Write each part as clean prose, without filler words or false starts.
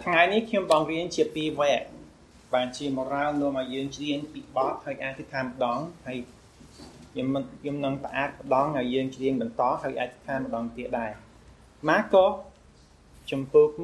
ថ្ងៃនេះខ្ញុំបងរៀនជាពីរវគ្គបានជាមករាវនាំឲ្យយើងច្រៀងពីបទហើយអធិដ្ឋានម្ដងហើយខ្ញុំនឹងផ្អាកម្ដងឲ្យយើងច្រៀងបន្តហើយអធិដ្ឋានម្ដងទៀតដែរម៉ាកុសចំពោះ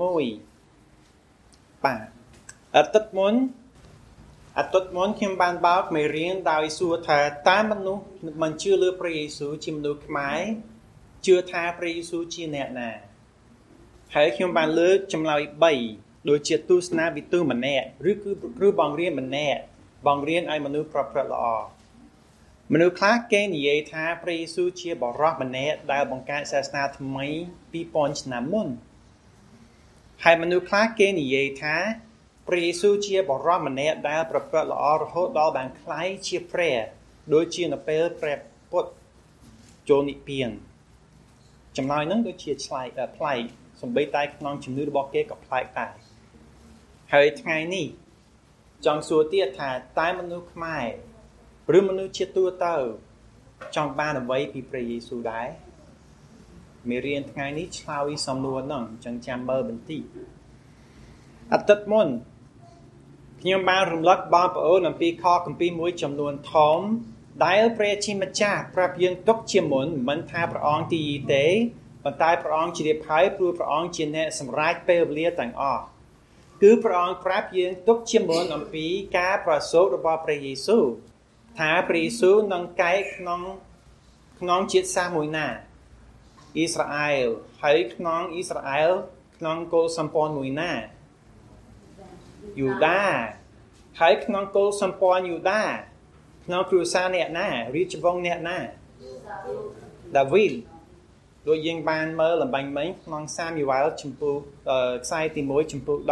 1បាទអត្តតមុនខ្ញុំបានបោកមេរៀនដោយសួរថាតើមនុស្សមិនជឿលើព្រះយេស៊ូវជាមនុស្សខ្មែរជឿថាព្រះយេស៊ូវជាអ្នកណាហើយខ្ញុំបានលើកចម្លើយ3ដូចជាទស្សនាវិទូម្នាក់ឬគឺបងរៀនម្នាក់បងរៀនឲ្យមនុស្សប្រព្រឹត្តល្អមនុស្សខ្លះគេនិយាយថាព្រះយេស៊ូវជាបរិសម្នាក់ដែលបង្កើតសាសនាថ្មី 2000 ឆ្នាំមុនហើយមនុស្សខ្លះគេនិយាយថាព្រះយេស៊ូវជាបរិសម្នាក់ដែលប្រព្រឹត្តល្អរហូតដល់បានក្លាយជាព្រះដូចជានៅពេលព្រះពុទ្ធចូលនិព្វានចម្លើយហ្នឹងដូចជាប្លែកសំបីតែក្នុងជំនឿរបស់គេក៏ប្លែកដែរហើយថ្ងៃនេះចង់សួរទៀតថាតើមនុស្សខ្មែរឬមនុស្សជាទូទៅចង់បានអ្វីពីព្រះយេស៊ូវដែរមេរៀនថ្ងៃនេះឆ្លើយសំណួរហ្នឹងចឹងចាំមើលបន្តិចអតីតមុនខ្ញុំបានរំលឹកបងប្អូនអំពីខគម្ពីរមួយចំនួនធំដែលព្រះជាម្ចាស់ប្រាប់យើងទុកជាមុនមិនថាព្រះអង្គទីទេប៉ុន្តែព្រះអង្គជ្រាបហើយព្រោះព្រះអង្គជាអ្នកសម្រេចពេលវេលាទាំងអស់គឺព្រះអង្គប្រាប់យើងទុកជាមុនអំពីការប្រសូតរបស់ព្រះយេស៊ូវថាព្រះយេស៊ូវនឹងកែកក្នុងជាតិសាសន៍មួយណាអ៊ីស្រាអែលហើយក្នុងអ៊ីស្រាអែលក្នុងគោលសម្ព័ន្ធមួយណាយូដាហើយក្នុងគោលសម្ព័ន្ធយូដាក្នុងគ្រួសារអ្នកណារាជវង្សអ្នកណាដាវីតដូចយើងបានមើលលំបាញ់មិញក្នុងសាមយូអែលចំពោះខ្សែទី1ចំពោះ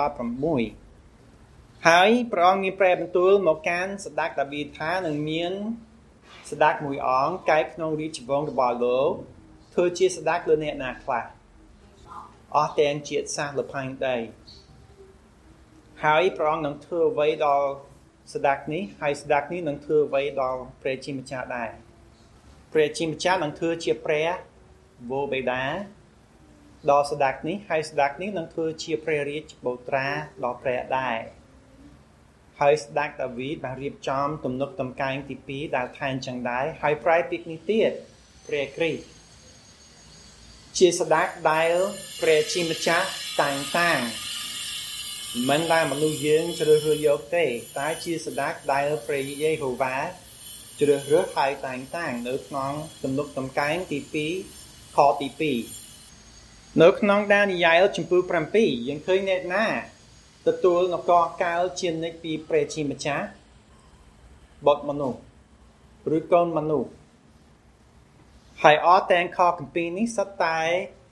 16ហើយព្រះអង្គមានព្រះបន្ទូលមកកាន់ស្ដេចដាវីតថានឹងមានស្ដេចមួយអង្គកែកក្នុងរាជវង្សរបស់លោកធ្វើជាស្ដេចលើអ្នកណាខ្លះអស់ទាំងជាតិសាសន៍លផាញ់ដីហើយព្រះអង្គនឹងធ្វើអ្វីដល់ស្ដេចនេះហើយស្ដេចនេះនឹងធ្វើអ្វីដល់ព្រះជាម្ចាស់ដែរព្រះជាម្ចាស់នឹងធ្វើជាព្រះវរបិតាដល់ស្ដេចនេះហើយស្ដេចនេះនឹងធ្វើជាព្រះរាជបុត្រាដល់ព្រះដែរហើយស្ដេចដាវីតបានរៀបចំទំនុកតំកែងទី2ដែលថែមចឹងដែរហើយប្រែពីនេះទៀតព្រះគ្រីស្ទជាស្ដេចដែលព្រះជាម្ចាស់តែងតាំងមិនដែលមនុស្សយើងជ្រើសរើសយកទេតែជាស្ដេចដែលព្រះយេហូវ៉ាជ្រើសរើសហើយតែងតាំងនៅក្នុងទំនុកតំកែងទី2ខទី2នៅក្នុងដានីយ៉ែលចំពោះ7យើងឃើញអ្នកណាទទួលនគរកាលជានិច្ចពីព្រះជាម្ចាស់បុត្រមនុស្សឬកូនមនុស្សហើយអត់ទាំងខគម្ពីរនេះសុទ្ធតែ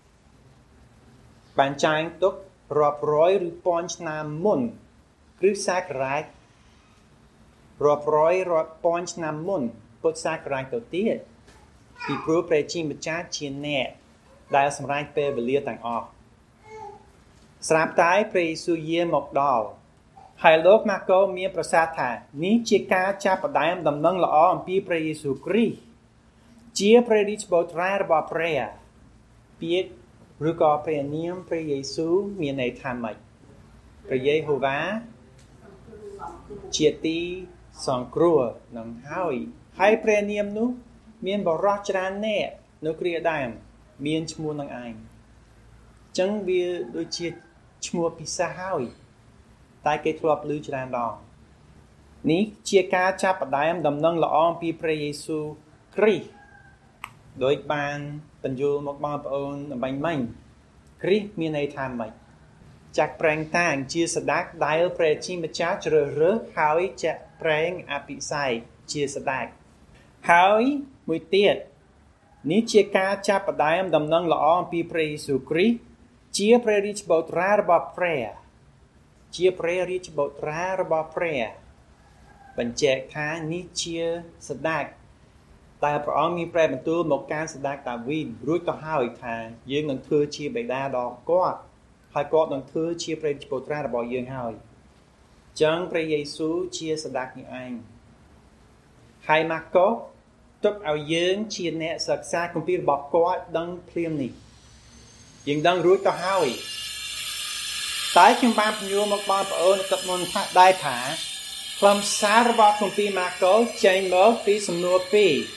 បានចែងទុករាប់រយឬពាន់ឆ្នាំមុនគ្រិស្តសករាជរាប់រយរាប់ពាន់ឆ្នាំមុនពុទ្ធសករាជទៅទៀតពីព្រោះព្រះជាម្ចាស់ជាអ្នកដែលសម្រេចពេលវេលាទាំងអស់ស្រាប់តែព្រះយេស៊ូវយាងមកដល់ហើយលោកម៉ាកុសមានប្រសាសន៍ថានេះជាការចាប់ផ្ដើមដំណឹងល្អអំពីព្រះយេស៊ូវគ្រីស្ទជាព្រះរាជបុត្រារបស់ព្រះពាក្យឬក៏ព្រះនាមព្រះយេស៊ូវមានន័យថាម៉េចព្រះយេហូវ៉ាជាទីសង្គ្រោះនឹងហើយព្រះនាមនោះមានបរិះច្រើនអ្នកនៅគ្រាដើមមានឈ្មោះនឹងឯងចឹងវាដូចជាឈ្មោះពិសេសហើយតែគេធ្លាប់ឮច្រើនដងនេះជាការចាប់ផ្ដើមដំណឹងល្អអំពីព្រះយេស៊ូវគ្រីស្ទដោយបានបញ្យល់មកបងប្អូនអំបញ្ញមិញគ្រីស្ទមានន័យថាម៉េចចាក់ប្រែងតាំងជាស្ដេចដែលព្រះជាម្ចាស់ជ្រើសរើសហើយចាក់ប្រែងអភិសេកជាស្ដេចហើយមួយទៀតនេះជាការចាប់ផ្ដើមដំណឹងល្អអំពីព្រះយេស៊ូវគ្រីស្ទជាព្រះរាជបុត្រារបស់ព្រះជាព្រះរាជបុត្រារបស់ព្រះបញ្ជាក់ថានេះជាស្ដេចតែព្រះអង្គមានព្រះបន្ទូលមកកាន់ស្ដេចដាវីតរួចទៅហើយថាយើងនឹងធ្វើជាបិតាដល់គាត់ហើយគាត់នឹងធ្វើជាព្រះរាជបុត្រារបស់យើងហើយចឹងព្រះយេស៊ូវជាស្ដេចនេះឯងហើយម៉ាកុសទុកឲ្យយើងជាអ្នកសិក្សាគម្ពីររបស់គាត់ដឹងភ្លាមនេះយើងដឹងរួចទៅហើយតែខ្ញុំបានពន្យល់មកបងប្អូនទឹកមុនថាដែរថាខ្លឹមសាររបស់គម្ពីរម៉ាកុសចេញមកពីសំណួរ2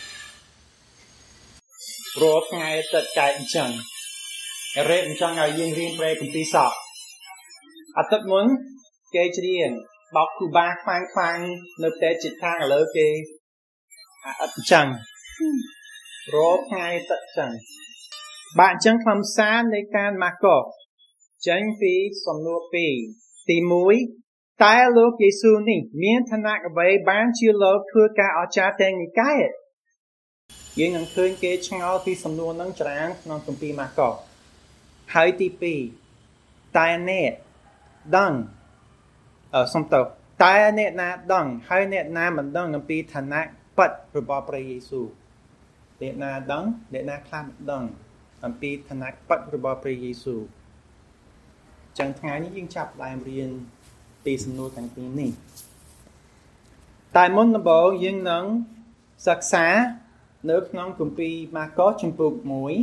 រាល់ថ្ងៃអាទិត្យកើតអញ្ចឹងរ៉េតអញ្ចឹងឲ្យយើងរៀនព្រែគម្ពីរសពអាទិត្យមុនគេច្រៀងបោកគូបាខ្វាងនៅផ្ទៃចិត្តខាងឥឡូវគេអត់អញ្ចឹងរាល់ថ្ងៃអាទិត្យអញ្ចឹងបាទអញ្ចឹងខ្លឹមសារនៃការម៉ាកុសចេញពីសំណួរ2ទី1តែលោកយេស៊ូវនេះមានឋានៈអ្វីបានជាលោកធ្វើការអស្ចារ្យទាំងនេះកែយើងនឹងឃើញគេឆ្ងល់ពីសំណួរនឹងច្រើនក្នុងគម្ពីរម៉ាកុសហើយទី2តែអ្នកដឹងសំទោសតែអ្នកណាដឹងហើយអ្នកណាមិនដឹងអំពីឋានៈពិតរបស់ព្រះយេស៊ូវអ្នកណាដឹងអ្នកណាខ្លះមិនដឹងអំពីឋានៈពិតរបស់ព្រះយេស៊ូវចឹងថ្ងៃនេះយើងចាប់ផ្ដើមរៀនពីសំណួរទាំងពីរនេះតែមុនដំបូងយើងនឹងសិក្សានៅក្នុងគម្ពីរម៉ាកុសជំពូក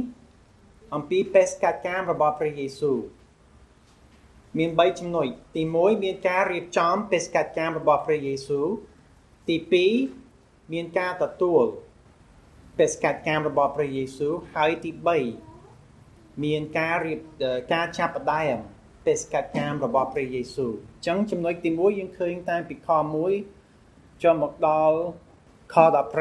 1អំពីបេសកកម្មរបស់ព្រះយេស៊ូវមាន3ចំណុចទី1មានការរៀបចំបេសកកម្មរបស់ព្រះយេស៊ូវទី2មានការទទួលបេសកកម្មរបស់ព្រះយេស៊ូវហើយទី3មានការចាប់ផ្ដើមបេសកកម្មរបស់ព្រះយេស៊ូវអញ្ចឹងចំណុចទី1យើងឃើញតាមពីខ1ចូលមកដល់ខ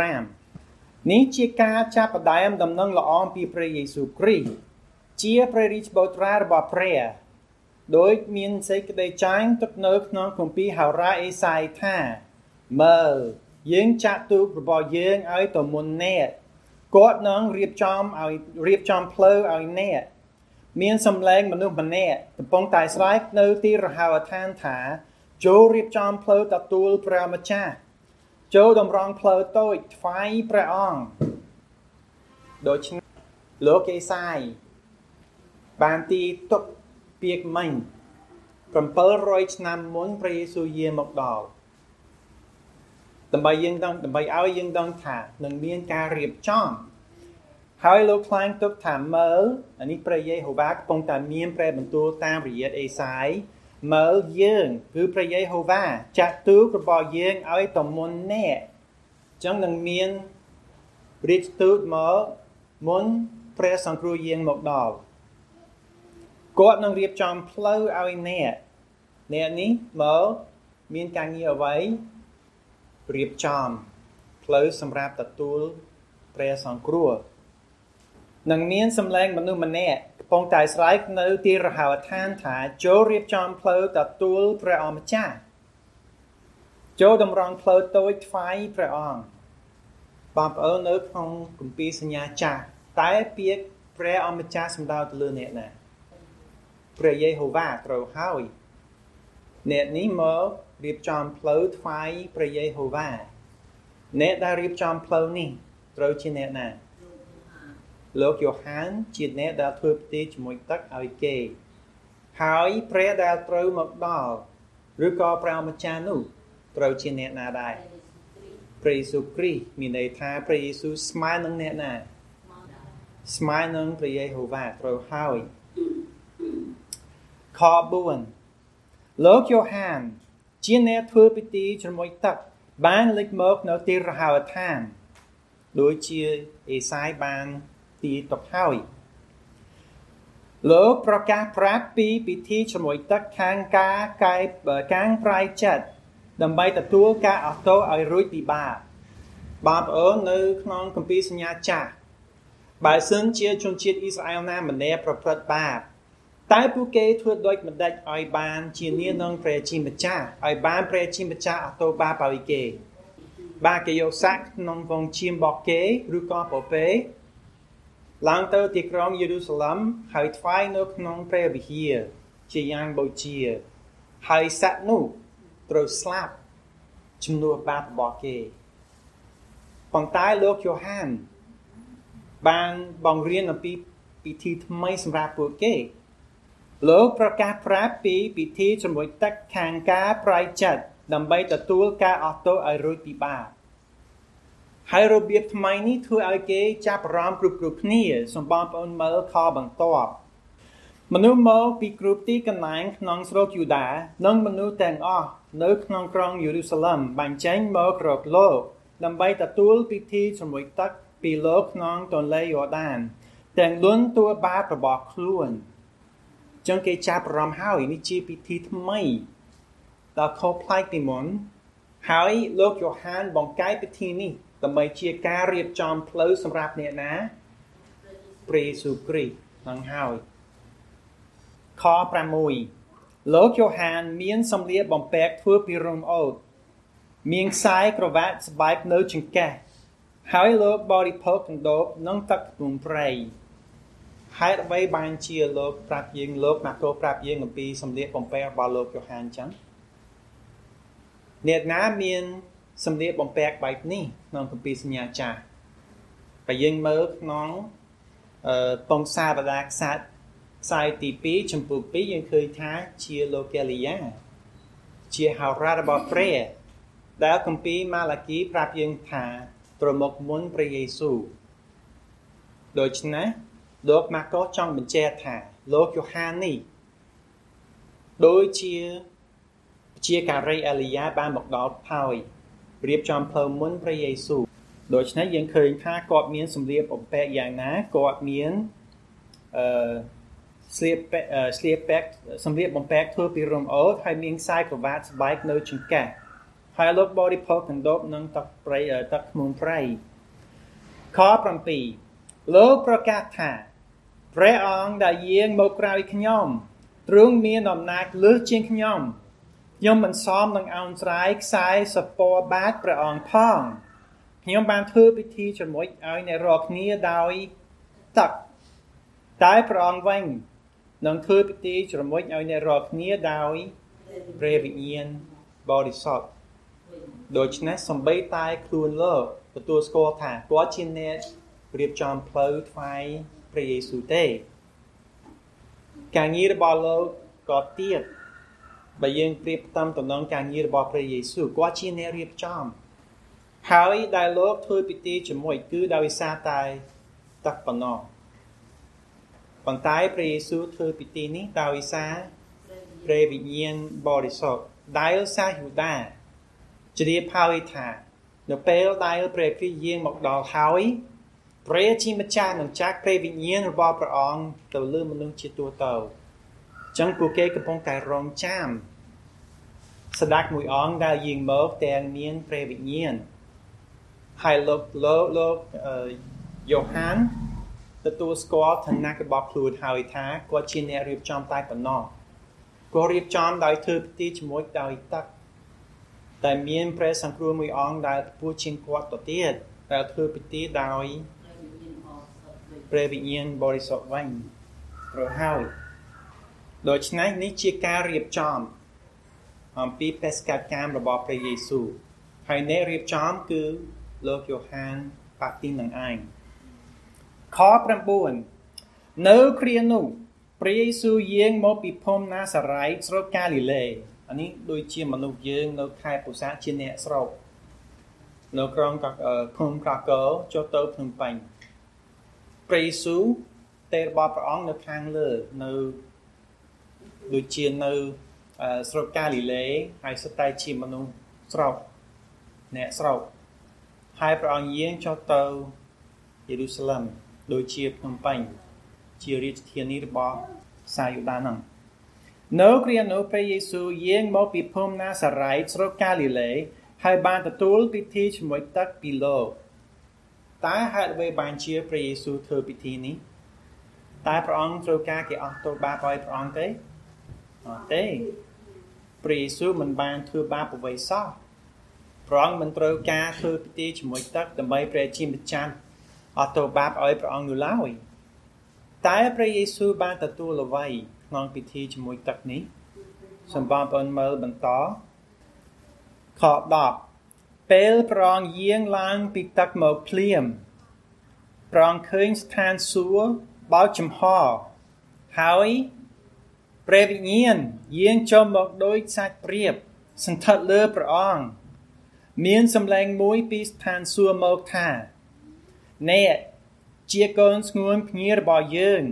15នេះជាការចាប់ផ្ដើមដំណឹងល្អអំពីព្រះយេស៊ូវគ្រីស្ទជាព្រះរាជបុត្រារបស់ព្រះដោយមានសេចក្តីចែងទុកនៅក្នុងគម្ពីរហោរាអេសាយថាមើលយើងចាក់ទូករបស់យើងឲ្យទៅមុនអ្នកគាត់នឹងរៀបចំផ្លូវឲ្យអ្នកមានសម្លេងមនុស្សម្នាក់កំពុងតែស្រែកនៅទីរហោឋានថាចូលរៀបចំផ្លូវទទួលព្រះម្ចាស់ចូលតម្រង់ផ្លូវតូចថ្វាយព្រះអង្គដូច្នេះលោកអេសាយបានទីទុកពាក្យមិញ700ឆ្នាំមុនព្រះយេស៊ូវយាងមកដល់ដើម្បីឲ្យយើងដឹងថានឹងមានការរៀបចំហើយលោកថ្លែងទុកថាមើលអានេះព្រះយេហូវ៉ាកំពុងតែមានព្រះបន្ទូលតាមរយៈអេសាយមើលយើងគឺព្រះយេហូវ៉ាចាក់ទូករបស់យើងឲ្យទៅមុនអ្នកអញ្ចឹងនឹងមានរាជទូតមកមុនព្រះសង្គ្រោះយាងមកដល់គាត់នឹងរៀបចំផ្លូវឲ្យអ្នកនេះមកមានការងារអ្វីរៀបចំផ្លូវសម្រាប់ទទួលព្រះសង្គ្រោះនឹងមានសម្លេងមនុស្សម្នាក់កំពុងតែស្រែកនៅទីរហោឋានថាចូលរៀបចំផ្លូវទទួលព្រះអម្ចាស់ចូលតម្រង់ផ្លូវតូចថ្វាយព្រះអង្គបងប្អូននៅក្នុងគម្ពីរសញ្ញាចាស់តែពាក្យព្រះអម្ចាស់សំដៅទៅលើអ្នកណាព្រះយេហូវ៉ាត្រូវហើយអ្នកនេះមករៀបចំផ្លូវថ្វាយព្រះយេហូវ៉ាអ្នកដែលរៀបចំផ្លូវនេះត្រូវជាអ្នកណាលោកយ៉ូហានជាអ្នកដែលធ្វើពិធីជាមួយទឹកឲ្យគេហើយព្រះដែលត្រូវមកដល់ឬក៏ព្រះអម្ចាស់នោះត្រូវជាអ្នកណាដែរព្រះយេស៊ូវគ្រីស្ទមានន័យថាព្រះយេស៊ូវស្មើនឹងអ្នកណាស្មើនឹងព្រះយេហូវ៉ាត្រូវហើយខ4លោកយ៉ូហានជាអ្នកធ្វើពិធីជាមួយទឹកបានលេចមកនៅទីរហោឋានដូចជាអេសាយបានទីទុកហើយលោកប្រកាសប្រាប់ពីពិធីជាមួយទឹកខាងកាងប្រៃចិត្តដើម្បីទទួលការអត់ទោសឲ្យរួចពីបាបបងប្អូននៅក្នុងគម្ពីរសញ្ញាចាស់បើសិនជាជនជាតិអ៊ីស្រាអែលណាម្នាក់ប្រព្រឹត្តបាបតែពួកគេធ្វើដូចម្ដេចឲ្យបានជានានឹងព្រះជាម្ចាស់ឲ្យបានព្រះជាម្ចាស់អត់ទោសបាបឲ្យគេបាទគេយកសាក់ក្នុងវងឈាមរបស់គេឬក៏ពពែឡើងទៅទីក្រុងយេរូសាឡិមហើយថ្វាយនៅក្នុងព្រះវិហារជាយ៉ាងបូជាហើយសត្វនោះត្រូវស្លាប់ជំនួសបាបរបស់គេប៉ុន្តែលោកយ៉ូហានបានបង្រៀនអំពីពិធីថ្មីសម្រាប់ពួកគេលោកប្រកាសប្រាប់ពីពិធីជាមួយទឹកខាងការប្រៃចិត្តដើម្បីទទួលការអត់ទោសឲ្យរួចពីបាបហើយរបៀបថ្មីនេះធ្វើឲ្យគេចាប់អារម្មណ៍គ្រប់គ្នាសូមបងប្អូនមើលខបន្ទាប់មនុស្សមកពីគ្រប់ទីកន្លែងក្នុងស្រុកយូដានិងមនុស្សទាំងអស់នៅក្នុងក្រុងយេរូសាឡិមបានចេញមករកលោកដើម្បីទទួលពិធីជំនួយទឹកពីលោកក្នុងទន្លេយ៉ូដានទាំងលន់តួបាបរបស់ខ្លួនចឹងគេចាប់អារម្មណ៍ហើយនេះជាពិធីថ្មីដែលខុសប្លែកពីមុនហើយលោកយ៉ូហានបង្កើតពិធីនេះដើម្បីជាការរៀបចំផ្លូវសម្រាប់អ្នកណាព្រះយេស៊ូវគ្រីស្ទនឹងហើយខ6លោកយ៉ូហានមានសម្លៀកបំពាក់ធ្វើពីរឹងអូតមានខ្សែក្រវ៉ាត់ស្បែកនៅចង្កេះហើយលោកបរិភោគកណ្ដូបនិងទឹកខ្ទឹមព្រៃហេតុអ្វីបានជាលោកប្រាប់យើងលោកម៉ាកូប្រាប់យើងអំពីសម្លៀកបំពាក់របស់លោកយ៉ូហានចឹងអ្នកណាមានសម្លៀកបំពាក់បែបនេះក្នុងគម្ពីរសញ្ញាចាស់បើយើងមើលក្នុងពងសាវតារខ្សត្រខ្សែទី2ចំពោះ2យើងឃើញថាជាលោកេលីយ៉ាជាហោរារបស់ព្រះដែលគម្ពីរម៉ាឡាគីប្រាប់យើងថាប្រមុខមុនព្រះយេស៊ូវដូច្នេះលោកម៉ាកូចង់បញ្ជាក់ថាលោកយ៉ូហាននេះដូចជាការីអេលីយ៉ាបានមកដល់ហើយរៀបចំផ្លូវមុនព្រះយេស៊ូវដូច្នេះយើងឃើញថាគាត់មានសម្លៀកបំពាក់យ៉ាងណាគាត់មានស្លៀកពាក់សម្លៀកបំពាក់ធ្វើពីរឹងអូតហើយមានខ្សែក្រវ៉ាត់ស្បែកនៅចង្កេះហើយលោកបរិភោគកណ្ដូបនិងទឹកខ្មុំព្រៃខ7លោកប្រកាសថាព្រះអង្គដែលយាងមកក្រោយខ្ញុំទ្រង់មានអំណាចលើសជាងខ្ញុំមិនសមនឹងអោនស្រ័យខ្សែសពរបាតព្រះអង្គផងខ្ញុំបានធ្វើពិធីជាមួយឲ្យអ្នករាល់គ្នាដោយទឹកតែព្រះអង្គវិញនឹងធ្វើពិធីជាមួយឲ្យអ្នករាល់គ្នាដោយព្រះវិញ្ញាណបរិសុទ្ធដូច្នេះសំបីតែខ្លួនលោកទទួលស្គាល់ថាគាត់ជាអ្នករៀបចំផ្លូវថ្វាយព្រះយេស៊ូវទេការងាររបស់លោកក៏ទៀតបើយើងប្រៀបផ្ទឹមទៅនឹងការងាររបស់ព្រះយេស៊ូវគាត់ជាអ្នករៀបចំហើយដែលលោកធ្វើពិធីជាមួយគឺដោយសារតែទឹកប៉ុណ្ណោះប៉ុន្តែព្រះយេស៊ូវធ្វើពិធីនេះដោយសារព្រះវិញ្ញាណបរិសុទ្ធដែលសាសយូដាជ្រាបហើយថានៅពេលដែលព្រះគ្រីស្ទយាងមកដល់ហើយព្រះជាម្ចាស់នឹងចាក់ព្រះវិញ្ញាណរបស់ព្រះអង្គទៅលើមនុស្សជាទូទៅអញ្ចឹងពួកគេកំពុងតែរងចាំស្ដេចមួយអង្គដែលយាងមកទាំងមានព្រះវិញ្ញាណហើយលោកយ៉ូហានទទួលស្គាល់ឋានៈរបស់ខ្លួនហើយថាគាត់ជាអ្នករៀបចំតែប៉ុណ្ណោះគាត់រៀបចំដោយធ្វើពិធីជាមួយដោយទឹកតែមានព្រះសង្គ្រោះមួយអង្គដែលខ្ពស់ជាងគាត់ទៅទៀតដែលធ្វើពិធីដោយព្រះវិញ្ញាណបរិសុទ្ធវិញព្រោះហើយដូច្នេះនេះជាការរៀបចំអំពីបេសកកម្មរបស់ព្រះយេស៊ូវហើយអ្នករៀបចំគឺលោកយ៉ូហានបាប់ទីសនឹងឯងខ9នៅគ្រានោះព្រះយេស៊ូវយាងមកពីភូមិណាសារ៉ៃស្រុកកាលីលេអានេះដូចជាមនុស្សយើងនៅខេត្តពោធិ៍សាត់ជាអ្នកស្រុកនៅក្រុងឃុំកាកោចូលទៅភ្នំពេញព្រះយេស៊ូវទេរបស់ព្រះអង្គនៅខាងលើនៅដូចជានៅស្រុកកាលីលេហើយសុទ្ធតែជាមនុស្សស្រុកអ្នកស្រុកហើយព្រះអង្គយាងចុះទៅយេរូសាឡិមដូចជាភ្នំពេញជារាជធានីរបស់សាយូដាហ្នឹងនៅគ្រានោះព្រះយេស៊ូវយាងមកពីភូមិណាសារ៉ៃស្រុកកាលីលេហើយបានទទួលពិធីជាមួយទឹកពីលោកតែហេតុអ្វីបានជាព្រះយេស៊ូវធ្វើពិធីនេះតែព្រះអង្គត្រូវការគេអស់ទោសបាបឲ្យព្រះអង្គទេអត់ទេព្រះយេស៊ូវមិនបានធ្វើបាបអ្វីសោះព្រះអង្គមិនត្រូវការធ្វើពិធីជាមួយទឹកដើម្បីព្រះជាម្ចាស់អត់ទោសបាបឲ្យព្រះអង្គនោះឡើយតែព្រះយេស៊ូវបានទទួលអ្វីក្នុងពិធីជាមួយទឹកនេះសូមបងប្អូនមើលបន្តខ10ពេលព្រះអង្គយាងឡើងពីទឹកមកភ្លាមព្រះអង្គឃើញស្ថានសួគ៌បើកចំហហើយព្រះវិញ្ញាណយាងចូលមកដោយសាច់ព្រាបសន្ធិដ្ឋលើព្រះអង្គមានសម្លេងមួយពីស្ថានសួគ៌មកថាអ្នកជាកូនស្ងួនភ្ងារបស់យើង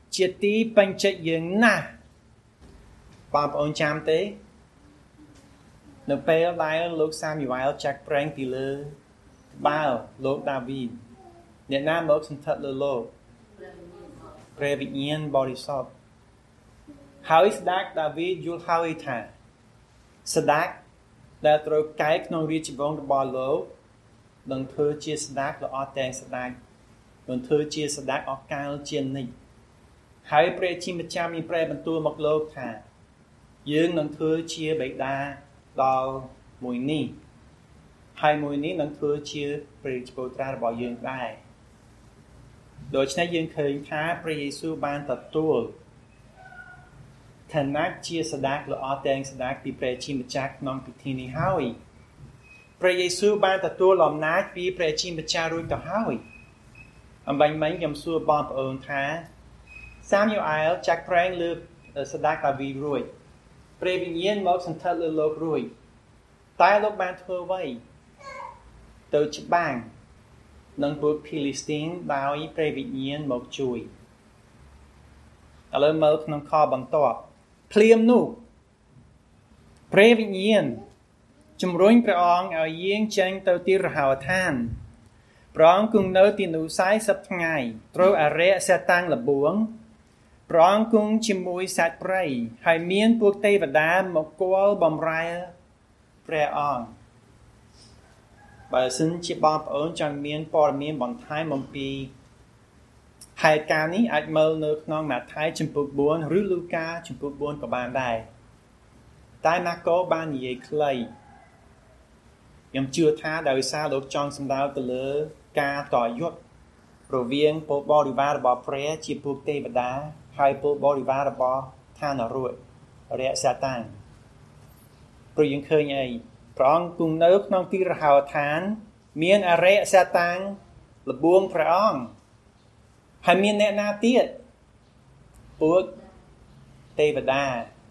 ជាទីពេញចិត្តយើងណាស់បងប្អូនចាំទេនៅពេលដែលលោកសាមយូអែលចាក់ប្រេងពីលើក្បាលលោកដាវីតអ្នកណាមកសន្ធិដ្ឋលើលោកព្រះវិញ្ញាណបរិសុទ្ធហើយស្ដេចដាវីតយល់ហើយថាស្ដេចដែលត្រូវកែក្នុងរាជវង្សរបស់លោកនឹងធ្វើជាស្ដេចល្អតែងស្ដេចនឹងធ្វើជាស្ដេចអកាលជានិច្ចហើយព្រះជាម្ចាស់មានព្រះបន្ទូលមកលោកថាយើងនឹងធ្វើជាបិតាដល់មួយនេះហើយមួយនេះនឹងធ្វើជាព្រះរាជបុត្រារបស់យើងដែរដូច្នេះយើងឃើញថាព្រះយេស៊ូវបានទទួលឋានៈជាស្ដេចល្អតែងស្ដេចពីព្រះជាម្ចាស់ក្នុងពិធីនេះហើយព្រះយេស៊ូវបានទទួលអំណាចពីព្រះជាម្ចាស់រួចទៅហើយអំបញ្ញមិញខ្ញុំសួរបងប្អូនថាសាមយូអែលចាក់ប្រេងលើស្ដេចដាវីតរួចព្រះវិញ្ញាណមកសន្ធិដ្ឋលើលោករួចតែលោកបានធ្វើអ្វីទៅច្បាំងនឹងពួកភីលីស្ទីនដោយព្រះវិញ្ញាណមកជួយឥឡូវមើលក្នុងខបន្ទាប់ភ្លាមនោះព្រះវិញ្ញាណជំរុញព្រះអង្គឲ្យយាងចេញទៅទីរហោឋានព្រះអង្គគង់នៅទីនោះ40ថ្ងៃត្រូវអរិយសតាំងលបួងព្រះអង្គគង់ជាមួយសត្វព្រៃហើយមានពួកទេវតាមកគល់បំរើព្រះអង្គបើសិនជាបងប្អូនចង់មានព័ត៌មានបន្ថែមអំពីហេតុការណ៍នេះអាចមើលនៅក្នុងម៉ាថាយជំពូក4ឬលូកាជំពូក4ក៏បានដែរតែម៉ាកូបាននិយាយខ្លីខ្ញុំជឿថាដោយសារលោកចង់សម្ដៅទៅលើការតយុទ្ធរវាងពលបរិវាររបស់ព្រះជាពួកទេវតាហើយពលបរិវាររបស់ឋានរួចរយៈសាតាំងព្រោះយើងឃើញអីព្រះអង្គគង់នៅក្នុងទីរហោឋានមានអរិយសាតាំងលបួងព្រះអង្គហើយមានអ្នកណាទៀតពួកទេវតា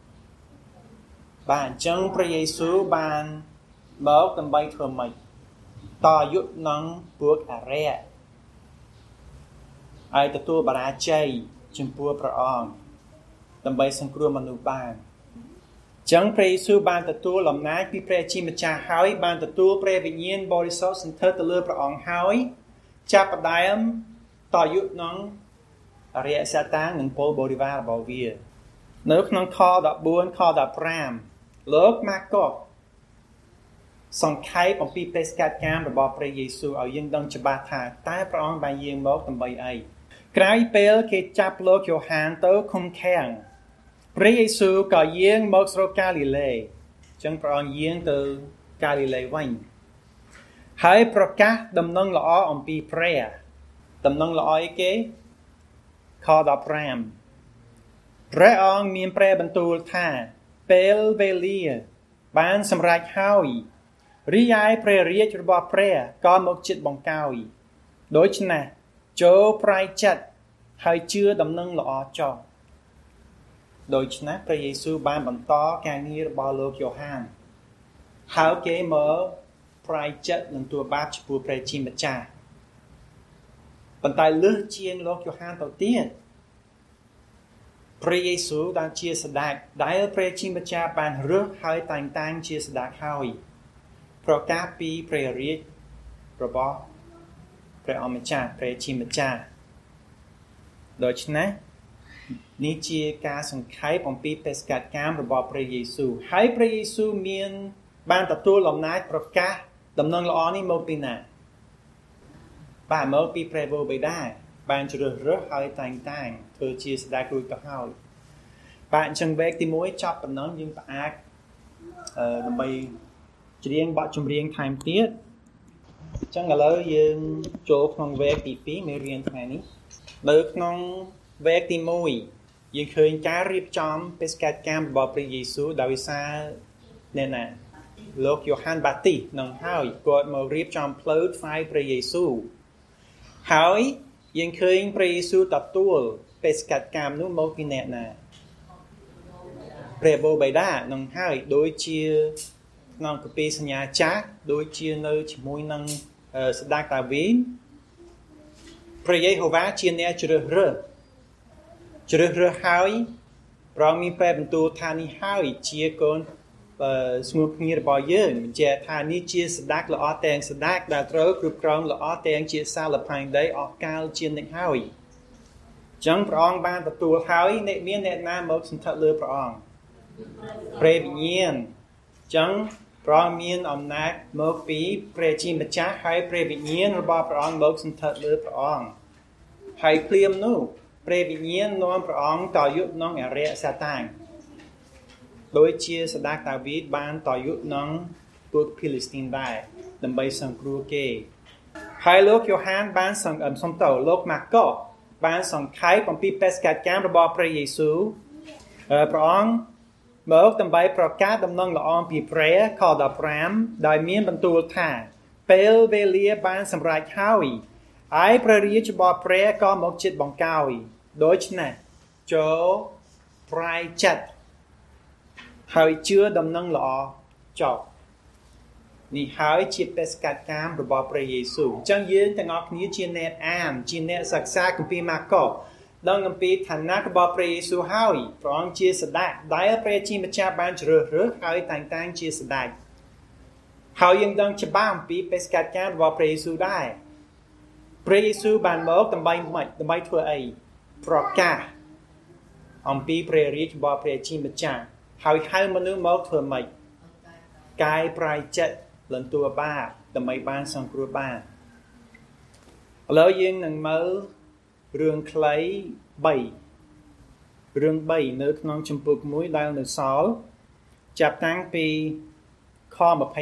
បាទអញ្ចឹងព្រះយេស៊ូវបានមកដើម្បីធ្វើម៉េចតយុទ្ធនឹងពួកអរិយឲ្យទទួលបរាជ័យចំពោះព្រះអង្គដើម្បីសង្គ្រោះមនុស្សបានចឹងព្រះយេស៊ូវបានទទួលអំណាចពីព្រះជាម្ចាស់ហើយបានទទួលព្រះវិញ្ញាណបរិសុទ្ធសន្ធិដ្ឋទៅលើព្រះអង្គហើយចាប់ផ្ដើមតយុទ្ធនឹងអរិយសតាំងនិងពលបរិវាររបស់វានៅក្នុងខ14ខ15លោកម៉ាកុសសង្ខេបអំពីបេសកកម្មរបស់ព្រះយេស៊ូវឲ្យយើងដឹងច្បាស់ថាតើព្រះអង្គបានយាងមកដើម្បីអីក្រោយពេលគេចាប់លោកយ៉ូហានទៅឃុំឃាំងព្រះយេស៊ូវក៏យាងមកស្រុកកាលីលេអញ្ចឹងព្រះអង្គយាងទៅកាលីលេវិញហើយប្រកាសដំណឹងល្អអំពីព្រះដំណឹងល្អអីគេខ15ព្រះអង្គមានព្រះបន្ទូលថាពេលវេលាបានសម្រេចហើយរីឯព្រះរាជរបស់ព្រះក៏មកជិតបង្កោយដូច្នេះចូលប្រៃចិត្តហើយជឿដំណឹងល្អចោះដូច្នេះព្រះយេស៊ូវបានបន្តការងាររបស់លោកយ៉ូហានហើយគេមកប្រៃចិត្តនឹងទួបាបចំពោះព្រះជាម្ចាស់ប៉ុន្តែលើសជាងលោកយ៉ូហានទៅទៀតព្រះយេស៊ូវដែលជាស្ដេចដែលព្រះជាម្ចាស់បានរើសហើយតែងតាំងជាស្ដេចហើយប្រកាសពីព្រះរាជរបស់ព្រះអម្ចាស់ព្រះជាម្ចាស់ដូច្នេះនេះជាការសង្ខេបអំពីបេសកកម្មរបស់ព្រះយេស៊ូវហើយព្រះយេស៊ូវមានបានទទួលអំណាចប្រកាសដំណឹងល្អនេះមកពីណាបាទមកពីព្រះវរបិតាបានជ្រើសរើសហើយតែងតាំងធ្វើជាស្ដេចរួចទៅហើយបាទអញ្ចឹងវគ្គទី1ចប់ប៉ុណ្ណឹងយើងអាចដើម្បីច្រៀងបទចម្រៀងថែមទៀតអញ្ចឹងឥឡូវយើងចូលក្នុងវគ្គទី2មេរៀនថ្ងៃនេះនៅក្នុងវគ្គទី1យើងឃើញការរៀបចំបេសកកម្មរបស់ព្រះយេស៊ូវដោយសារអ្នកណាលោកយ៉ូហានបាទីសនឹងហើយគាត់មករៀបចំផ្លូវថ្វាយព្រះយេស៊ូវហើយយើងឃើញព្រះយេស៊ូវទទួលបេសកកម្មនោះមកពីអ្នកណាព្រះបិតានឹងហើយដូចជាក្នុងគម្ពីរសញ្ញាចាស់ដូចជានៅជាមួយនឹងស្ដេចដាវីតព្រះយេហូវ៉ាជាអ្នកជ្រើសរើសជ្រើសរើសហើយព្រះអង្គមានព្រះបន្ទូលថានេះហើយជាកូនស្ងួនភ្ងារបស់យើងបញ្ជាក់ថានេះជាស្ដេចល្អទាំងស្ដេចដែលត្រូវគ្រប់គ្រងល្អទាំងជាសាលផែនដីអស់កាលជានិច្ចហើយចឹងព្រះអង្គបានទទួលហើយអ្នកមានអ្នកណាមកសន្ធិដ្ឋលើព្រះអង្គព្រះវិញ្ញាណចឹងព្រះអង្គមានអំណាចមកពីព្រះជាម្ចាស់ហើយព្រះវិញ្ញាណរបស់ព្រះអង្គមកសន្ធិដ្ឋលើព្រះអង្គហើយភ្លាមនោះព្រះវិញ្ញាណនាំព្រះអង្គតយុទ្ធនឹងអរិយសាតាំងដោយជាស្ដេចដាវីតបានតយុទ្ធនឹងពួកភីលីស្ទីនដែរដើម្បីសង្គ្រោះគេហើយលោកយ៉ូហានបានលោកម៉ាកុសបានសង្ខេបអំពីបេសកកម្មរបស់ព្រះយេស៊ូវព្រះអង្គមកដើម្បីប្រកាសដំណឹងល្អអំពីព្រះខ15ដោយមានបន្ទូលថាពេលវេលាបានសម្រេចហើយហើយព្រះរាជរបស់ព្រះក៏មកជិតបង្កោយដូច្នេះចូលប្រែចិត្តហើយជឿដំណឹងល្អចប់នេះហើយជាបេសកកម្មរបស់ព្រះយេស៊ូវអញ្ចឹងយើងទាំងអស់គ្នាជាអ្នកអានជាអ្នកសិក្សាគម្ពីរម៉ាកុសដឹងអំពីឋានៈរបស់ព្រះយេស៊ូវហើយព្រះអង្គជាស្ដេចដែលព្រះជាម្ចាស់បានជ្រើសរើសហើយតែងតាំងជាស្ដេចហើយយើងដឹងច្បាស់អំពីបេសកកម្មរបស់ព្រះយេស៊ូវដែរព្រះយេស៊ូវបានមកដើម្បីធ្វើអីប្រកាសអំពីព្រះរាជរបស់ព្រះជាម្ចាស់ហើយហៅមនុស្សមកធ្វើម៉េចកាយប្រៃចិត្តលន់តួបាបដើម្បីបានសង្គ្រោះបានឥឡូវយើងនឹងមើលរឿងខ្លី3រឿង3នៅក្នុងជំពូក1ដែលនៅសល់ចាប់តាំងពីខ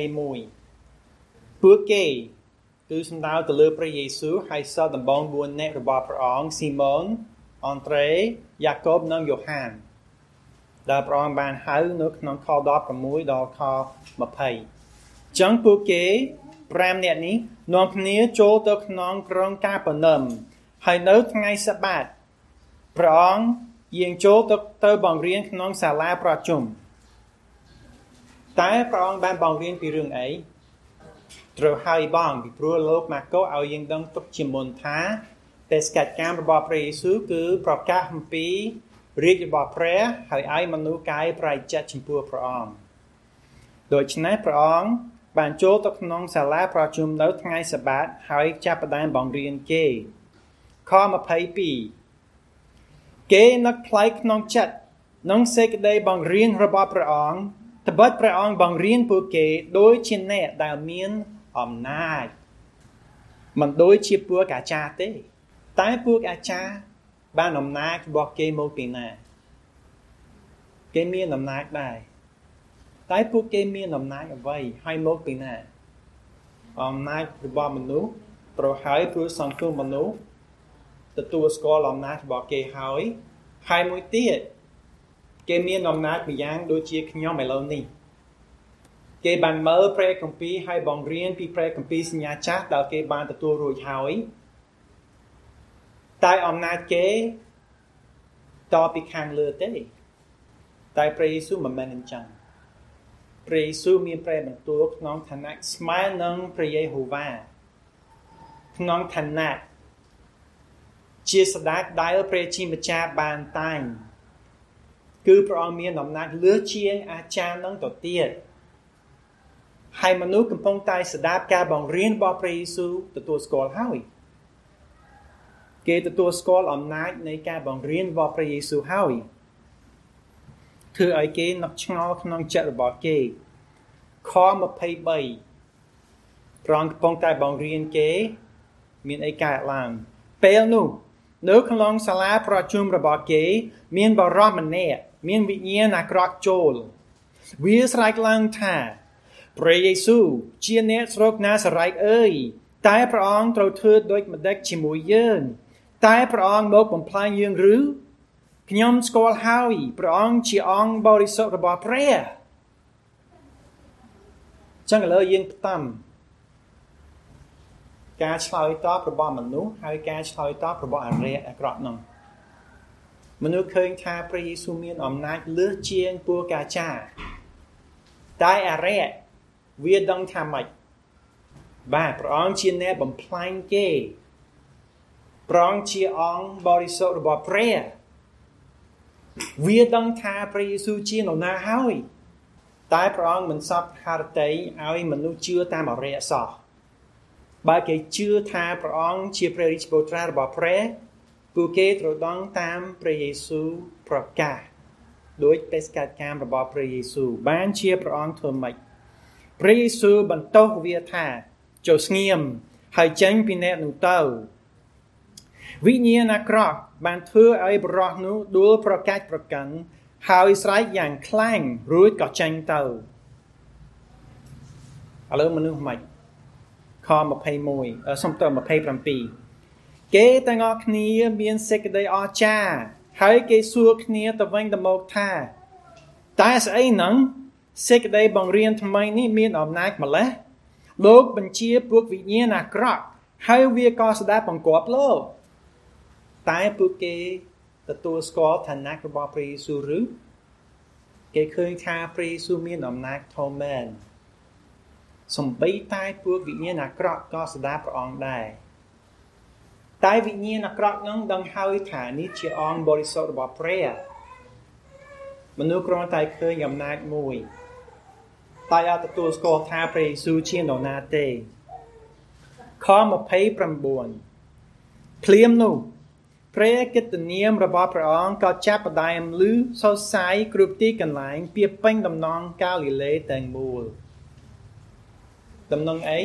21ពួកគេគឺសំដៅទៅលើព្រះយេស៊ូវហើយសិស្សដំបង4នាក់របស់ព្រះអង្គស៊ីម៉ូនអង់ត្រេយ៉ាកុបនិងយ៉ូហានដែលព្រះអង្គបានហៅនៅក្នុងខ16ដល់ខ20ចឹងពួកគេ5នាក់នេះនាំគ្នាចូលទៅក្នុងក្រុងកាប៉ាណឹមហើយនៅថ្ងៃសបាតព្រះអង្គយាងចូលទៅបង្រៀនក្នុងសាលាប្រជុំតែព្រះអង្គបានបង្រៀនពីរឿងអីត្រូវហើយបងពីព្រោះលោកម៉ាកុសឲ្យយើងដឹងទុកជាមុនថាបេសកកម្មរបស់ព្រះយេស៊ូវគឺប្រកាសអំពីរាជរបស់ព្រះហើយឲ្យមនុស្សកាយប្រៃចិត្តចំពោះព្រះអង្គដូច្នេះព្រះអង្គបានចូលទៅក្នុងសាលាប្រជុំនៅថ្ងៃសបាតហើយចាប់ផ្ដើមបង្រៀនគេខ22គេនឹកថ្លៃក្នុងចិត្តនឹងសេចក្តីបង្រៀនរបស់ព្រះអង្គត្បិតព្រះអង្គបង្រៀនពួកគេដោយជាអ្នកដែលមានអំណាចមិនដូចជាពួកអាចារ្យទេតែពួកអាចារ្យបានអំណាចរបស់គេមកពីណាគេមានអំណាចដែរតែពួកគេមានអំណាចអ្វីហើយមកពីណាអំណាចរបស់មនុស្សប្រហើយព្រោះសង្គមមនុស្សទទួលស្គាល់អំណាចរបស់គេហើយមួយទៀតគេមានអំណាចម្យ៉ាងដូចជាខ្ញុំឥឡូវនេះគេបានមើលព្រះគម្ពីរហើយបង្រៀនពីព្រះគម្ពីរសញ្ញាចាស់ដែលគេបានទទួលរួចហើយតែអំណាចគេតពីខាងលើទេតែព្រះយេស៊ូវមិនមែនអញ្ចឹងព្រះយេស៊ូវមានព្រះបន្ទូលក្នុងឋានៈស្មើនឹងព្រះយេហូវ៉ាក្នុងឋានៈជាស្ដេចដែលព្រះជាម្ចាស់បានតែងគឺព្រះអង្គមានអំណាចលើសជាងអាចារ្យនឹងទៅទៀតហើយមនុស្សកំពុងតែស្ដាប់ការបង្រៀនរបស់ព្រះយេស៊ូវទទួលស្គាល់ហើយគេទទួលស្គាល់អំណាចនៃការបង្រៀនរបស់ព្រះយេស៊ូវហើយធ្វើឲ្យគេនឹកឆ្ងល់ក្នុងចិត្តរបស់គេខ23ព្រះអង្គកំពុងតែបង្រៀនគេមានអីកើតឡើងពេលនោះនៅក្នុងសាលាប្រជុំរបស់គេមានបរិសម្នាក់មានវិញ្ញាណអាក្រក់ចូលវាស្រែកឡើងថាព្រះយេស៊ូវជាអ្នកស្រុកណាសារ៉េតអើយតែព្រះអង្គត្រូវធ្វើដូចម្ដេចជាមួយយើងតែព្រះអង្គមកបំផ្លាញយើងឬខ្ញុំស្គាល់ហើយព្រះអង្គជាអង្គបរិសុទ្ធរបស់ព្រះចឹងឥឡូវយើងផ្តំការឆ្លើយតបរបស់មនុស្សហើយការឆ្លើយតបរបស់អរិយអាក្រក់នោះមនុស្សឃើញថាព្រះយេស៊ូវមានអំណាចលើសជាងពួកអាចារ្យតែអរិយវាដឹងថាម៉េចបាទព្រះអង្គជាអ្នកបំផ្លាញគេព្រះអង្គជាអង្គបរិសុទ្ធរបស់ព្រះវាដឹងថាព្រះយេស៊ូវជានរណាហើយតែព្រះអង្គមិនសពហារតីឲ្យមនុស្សជឿតាមអរិយសោះបើគេជឿថាព្រះអង្គជាព្រះរាជបុត្រារបស់ព្រះពួកគេត្រូវដឹងតាមព្រះយេស៊ូវប្រកាសដោយបេសកកម្មរបស់ព្រះយេស៊ូវបានជាព្រះអង្គធ្វើម៉េចព្រះយេស៊ូវបន្ទោសវាថាចូលស្ងៀមហើយចេញពីអ្នកនោះទៅវិញ្ញាណអាក្រក់បានធ្វើឲ្យបរិះនោះដួលប្រកាច់ប្រកាន់ហើយស្រែកយ៉ាងខ្លាំងរួចក៏ចេញទៅឥឡូវមនុស្សម៉េចខ21សុំទៅ27គេទាំងអស់គ្នាមានសេចក្តីអស្ចារ្យហើយគេសួរគ្នាទៅវិញទៅមកថាតែស្អីហ្នឹងសេចក្តីបង្រៀនថ្មីនេះមានអំណាចម្ល៉េះលោកបញ្ជាពួកវិញ្ញាណអាក្រក់ហើយវាក៏ស្ដាប់បង្គាប់លោកតែពួកគេទទួលស្គាល់ឋានៈរបស់ព្រះយេស៊ូវឬគេឃើញថាព្រះយេស៊ូវមានអំណាចធំមែនសំបីតែពួកវិញ្ញាណអាក្រក់ក៏ស្ដាប់ព្រះអង្គដែរតែវិញ្ញាណអាក្រក់នឹងដឹងហើយថានេះជាអង្គបរិសុទ្ធរបស់ព្រះមនុស្សគ្រាន់តែឃើញអំណាចមួយតែអត់ទទួលស្គាល់ថាព្រះយេស៊ូវជានរណាទេខ29ភ្លាមនោះព្រះកិត្តិនាមរបស់ព្រះអង្គក៏ចាប់ផ្ដើមឮសរសៃគ្រប់ទីកន្លែងពាសពេញដំណងកាលីលេទាំងមូលដំណងអី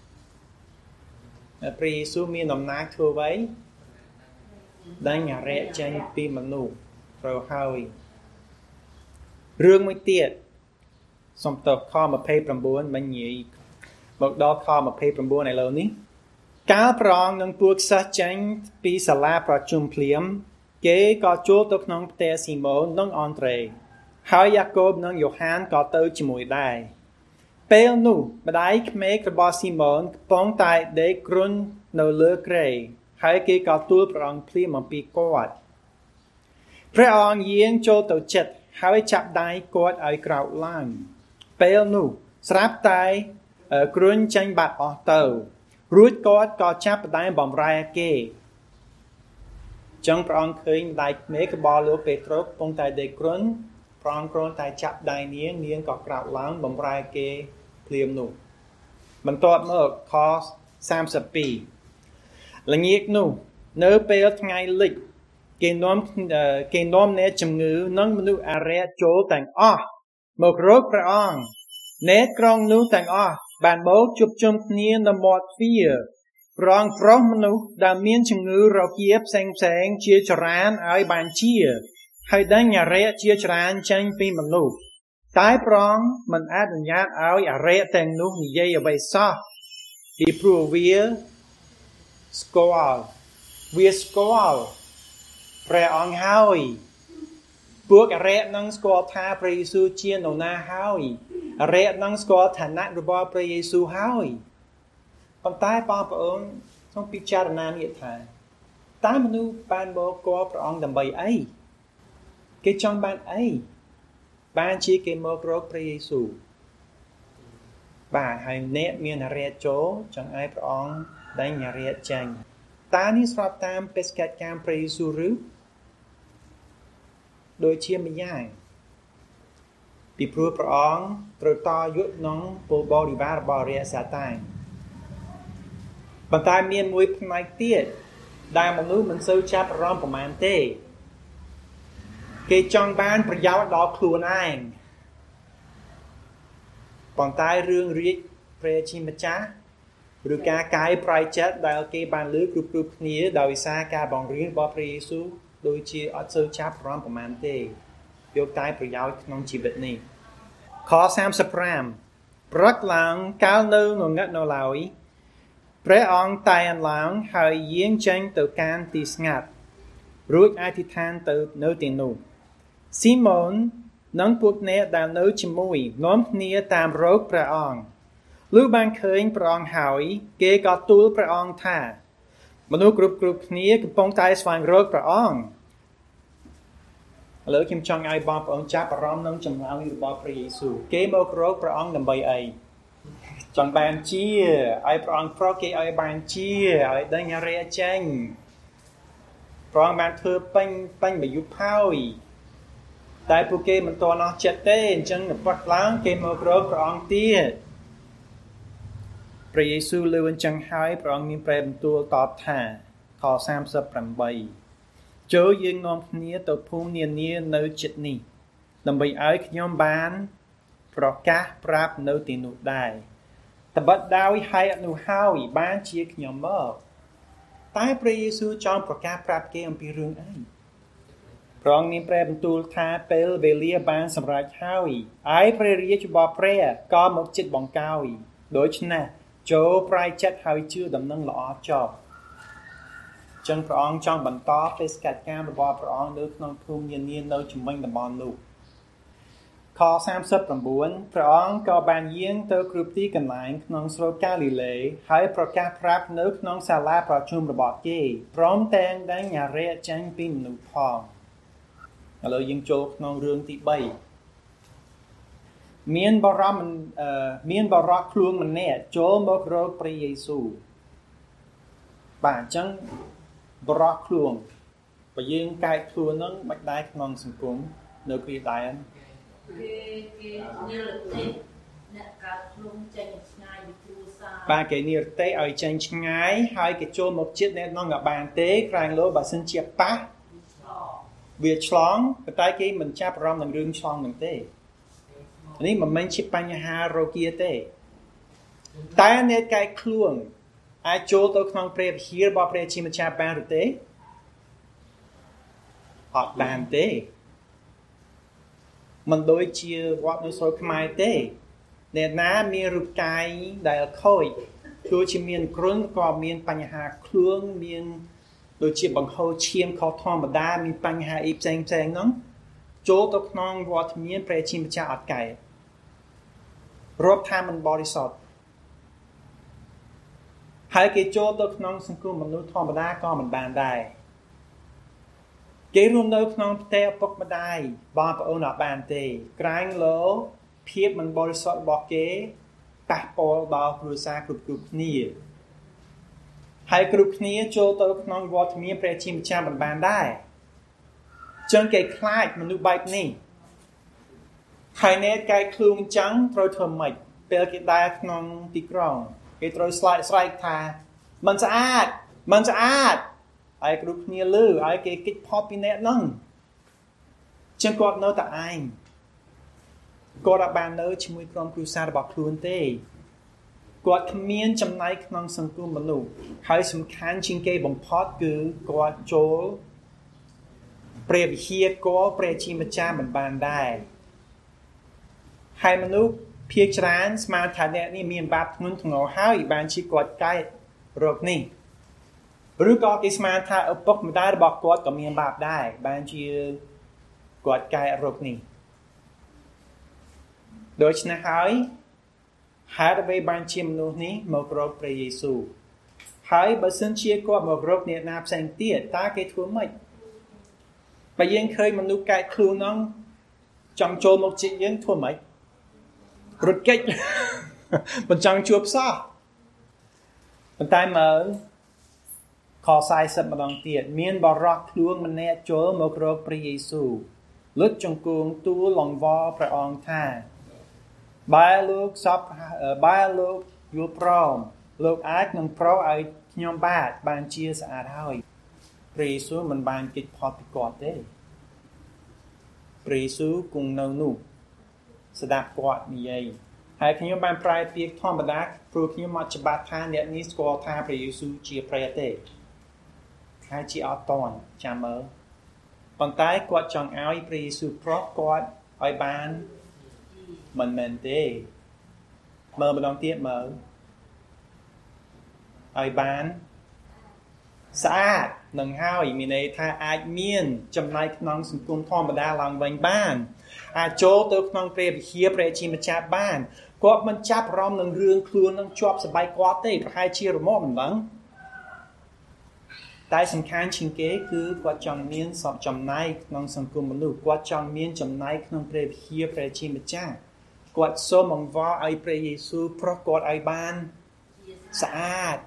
ព្រះយេស៊ូវមានអំណាចធ្វើអ្វីដែលញរៈចេញពីមនុស្សត្រូវហើយរឿងមួយទៀតសូមតើខ29មិញនិយាយមកដល់ខ29ឥឡូវនេះកាលព្រះអង្គនឹងពួកសិស្សចេញពីសាលាប្រជុំភ្លាមគេក៏ចូលទៅក្នុងផ្ទះស៊ីម៉ូននិងអង់ដ្រេហើយយ៉ាកូបនិងយ៉ូហានក៏ទៅជាមួយដែរពេលនោះម្ដាយក្មេករបស់ស៊ីម៉ូនកំពុងតែដេកគ្រុននៅលើគ្រែហើយគេក៏ទូលព្រះអង្គភ្លាមអំពីគាត់ព្រះអង្គយាងចូលទៅជិតហើយចាប់ដៃគាត់ឲ្យក្រោកឡើងពេលនោះស្រាប់តែគ្រុនចេញបាត់អស់ទៅរួចគាត់ក៏ចាប់ផ្ដើមបំរែគេចឹងព្រះអង្គឃើញម្ដាយក្មេករបស់លោកពេត្រុសកំពុងតែដេកគ្រុនព្រះអង្គគ្រាន់តែចាប់ដៃនាងក៏ក្រោកឡើងបំរែគេភ្លាមនោះបន្ទាប់មកខ32ល្ងាចនោះនៅពេលថ្ងៃលិចគេនាំអ្នកជំងឺនិងមនុស្សអារក្សចូលទាំងអស់មករកព្រះអង្គអ្នកក្រុងនោះទាំងអស់បានមកជួបជុំគ្នានៅមាត់ទ្វារព្រះអង្គប្រោសមនុស្សដែលមានជំងឺរគាផ្សេងជាច្រើនឲ្យបានជាហើយដេញអារក្សជាច្រើនចេញពីមនុស្សតែព្រះអង្គមិនអនុញ្ញាតឲ្យអារក្សទាំងនោះនិយាយអ្វីសោះពីព្រោះវាស្គាល់ព្រះអង្គហើយពួកអារក្សនឹងស្គាល់ថាព្រះយេស៊ូវជានរណាហើយអារក្សនឹងស្គាល់ឋានៈរបស់ព្រះយេស៊ូវហើយប៉ុន្តែបងប្អូនសូមពិចារណានេះថាតើមនុស្សបានមកគាល់ព្រះអង្គដើម្បីអីគេចង់បានអីបានជាគេមករកព្រះយេស៊ូវបាទហើយអ្នកមានអារក្សចូលចង់ឲ្យព្រះអង្គដេញអារក្សចេញតើនេះស្របតាមបេសកកម្មព្រះយេស៊ូវឬដូចជាម្យ៉ាងពីព្រោះព្រះអង្គត្រូវតយុទ្ធក្នុងពលបរិវាររបស់រាជសាតាំងប៉ុន្តែមានមួយផ្នែកទៀតដែលមនុស្សមិនសូវចាប់អារម្មណ៍ប្រមាណទេគេចង់បានប្រយោជន៍ដល់ខ្លួនឯងប៉ុន្តែរឿងរាជព្រះជាម្ចាស់ឬការកាយប្រៃចិត្តដែលគេបានលើកគ្រប់គ្នាដោយសារការបង្រៀនរបស់ព្រះយេស៊ូវដូចជាអត់សូវចាប់អារម្មណ៍ប្រមាណទេយកតែប្រយោជន៍ក្នុងជីវិតនេះខ35ព្រឹកឡើងកាលនៅងងឹតនៅឡើយព្រះអង្គតែនឡើងហើយយាងចេញទៅកាន់ទីស្ងាត់រួចអធិដ្ឋានទៅនៅទីនោះស៊ីម៉ូននិងពួកអ្នកដែលនៅជាមួយនាំគ្នាតាមរកព្រះអង្គលុះបានឃើញព្រះអង្គហើយគេក៏ទូលព្រះអង្គថាមនុស្សគ្រប់គ្នាកំពុងតែស្វែងរកព្រះអង្គឥឡូវខ្ញុំចង់ឲ្យបងប្អូនចាប់អារម្មណ៍នឹងចម្លើយរបស់ព្រះយេស៊ូវគេមករកព្រះអង្គដើម្បីអីចង់បានជាឲ្យព្រះអង្គប្រោសគេឲ្យបានជាឲ្យដេញអារក្សចេញព្រះអង្គបានធ្វើពេញមួយយុគហើយតែពួកគេមិនតន់អស់ចិត្តទេអញ្ចឹងបាត់ឡើងគេមករកព្រះអង្គទៀតព្រះយេស៊ូវលើអញ្ចឹងហើយព្រះអង្គមានប្រែបន្ទូលតបថាខ38ចូលយើងនាំគ្នាទៅភូមិនានានៅជិតនេះដើម្បីឲ្យខ្ញុំបានប្រកាសប្រាប់នៅទីនោះដែរត្បិតដោយហេតុនោះហើយបានជាខ្ញុំមកតែព្រះយេស៊ូវចង់ប្រកាសប្រាប់គេអំពីរឿងអីព្រះអង្គមានប្រែបន្ទូលថាពេលវេលាបានសម្រេចហើយឯព្រះរាជរបស់ព្រះក៏មកជិតបង្កោយដូច្នេះចូលប្រែចិត្តហើយជឿដំណឹងល្អចោលចឹងព្រះអង្គចង់បន្តបេសកកម្មរបស់ព្រះអង្គនៅក្នុងភូមិនានានៅជំនាញតំបន់នោះខ39ព្រះអង្គក៏បានយាងទៅគ្រប់ទីកន្លែងក្នុងស្រុកកាលីលេហើយប្រកាសប្រាប់នៅក្នុងសាលាប្រជុំរបស់គេព្រមទាំងដេញអារក្សចេញពីមនុស្សផងឥឡូវយើងចូលក្នុងរឿងទី3មានបរិសខ្លួនម្នាក់ចូលមករកព្រះយេស៊ូវបាទអញ្ចឹងបរិសខ្លួនបើយើងកែកខ្លួនហ្នឹងមិនដែរក្នុងសង្គមនៅគ្រាដែរគេនិរទេសអ្នកកើតខ្លួនចេញឆ្ងាយពីគ្រួសារបាទគេនិរទេសឲ្យចេញឆ្ងាយហើយគេចូលមកជិតអ្នកនោះក៏បានទេក្រែងលោបើសិនជាប៉ះវាឆ្លងតែគេមិនចាប់អារម្មណ៍នឹងរឿងឆ្លងនឹងទេនេះមិនមែនជាបញ្ហារោគាទេតែអ្នកកែកខ្លួនអាចចូលទៅក្នុងព្រះវិហាររបស់ព្រះជាម្ចាស់បានឬទេអត់បានទេមិនដូចជាវត្តនៅស្រុកខ្មែរទេអ្នកណាមានរូបកាយដែលខូចទោះជាមានគ្រុនក៏មានបញ្ហាខ្លួនមានដូចជាបង្ហូរឈាមខុសធម្មតាមានបញ្ហាអីផ្សេងហ្នឹងចូលទៅក្នុងវត្តមានព្រះជាម្ចាស់អត់កែរាប់ថាមិនបរិសុទ្ធហើយគេចូលទៅក្នុងសង្គមមនុស្សធម្មតាក៏មិនបានដែរគេរួមនៅក្នុងផ្ទះឪពុកម្ដាយបងប្អូនអត់បានទេក្រែងលោភាពមិនបរិសុទ្ធរបស់គេប៉ះពាល់ដល់គ្រួសារគ្រប់គ្នាហើយគ្រប់គ្នាចូលទៅក្នុងវត្តមានព្រះជាម្ចាស់មិនបានដែរចឹងគេខ្លាចមនុស្សបែបនេះហើយអ្នកកែខ្លួនអញ្ចឹងត្រូវធ្វើម៉េចពេលគេដើរក្នុងទីក្រុងគេត្រូវស្រែកថាមិនស្អាតហើយគ្រប់គ្នាលឺឲ្យគេគិតផុតពីអ្នកហ្នឹងចឹងគាត់នៅតែឯងគាត់អាចបាននៅជាមួយក្រុមគ្រួសាររបស់ខ្លួនទេគាត់គ្មានចំណែកក្នុងសង្គមមនុស្សហើយសំខាន់ជាងគេបំផុតគឺគាត់ចូលព្រះវិហារក៏ព្រះជាម្ចាស់មិនបានដែរហើយមនុស្សភាគច្រើនស្មានថាអ្នកនេះមានបាបធ្ងន់ធ្ងរហើយបានជាគាត់កែរោគនេះឬក៏គេស្មានថាឪពុកម្ដាយរបស់គាត់ក៏មានបាបដែរបានជាគាត់កែរោគនេះដូច្នេះហើយហេតុអ្វីបានជាមនុស្សនេះមករកព្រះយេស៊ូវហើយបើសិនជាគាត់មករកអ្នកណាផ្សេងទៀតតើគេធ្វើម៉េចបើយើងឃើញមនុស្សកែខ្លួនហ្នឹងចង់ចូលមកជិះយើងធ្វើម៉េចរត់គេចមិនចង់ជួបសោះប៉ុន្តែមើលខ40ម្ដងទៀតមានបរិសខ្លួនម្នាក់ចូលមករកព្រះយេស៊ូវលុតចង្គង់ទូលលង្វល់ព្រះអង្គថាបើលោកយល់ព្រមលោកអាចនឹងប្រោសឲ្យខ្ញុំបានជាស្អាតហើយព្រះយេស៊ូវមិនបានគិតផុតពីគាត់ទេព្រះយេស៊ូវគង់នៅនោះស្ដាប់គាត់និយាយហើយខ្ញុំបានប្រែពាក្យធម្មតាព្រោះខ្ញុំមកច្បាស់ថាអ្នកនេះស្គាល់ថាព្រះយេស៊ូវជាព្រះទេហើយជាអត់តន់ចាំមើលប៉ុន្តែគាត់ចង់ឲ្យព្រះយេស៊ូវប្រោសគាត់ឲ្យបានមិនមែនទេមើលម្ដងទៀតមើលឲ្យបានស្អាតនឹងហើយមានន័យថាអាចមានចំណែកក្នុងសង្គមធម្មតាឡើងវិញបានអាចចូលទៅក្នុងព្រះវិហារព្រះជាម្ចាស់បានគាត់មិនចាប់អារម្មណ៍នឹងរឿងខ្លួននឹងជាប់ស្បែកគាត់ទេប្រហែលជារមាស់មិនដឹងតែសំខាន់ជាងគេគឺគាត់ចង់មានសពចំណែកក្នុងសង្គមមនុស្សគាត់ចង់មានចំណែកក្នុងព្រះវិហារព្រះជាម្ចាស់គាត់សូមអង្វរឲ្យព្រះយេស៊ូវប្រោះគាត់ឲ្យបានស្អាត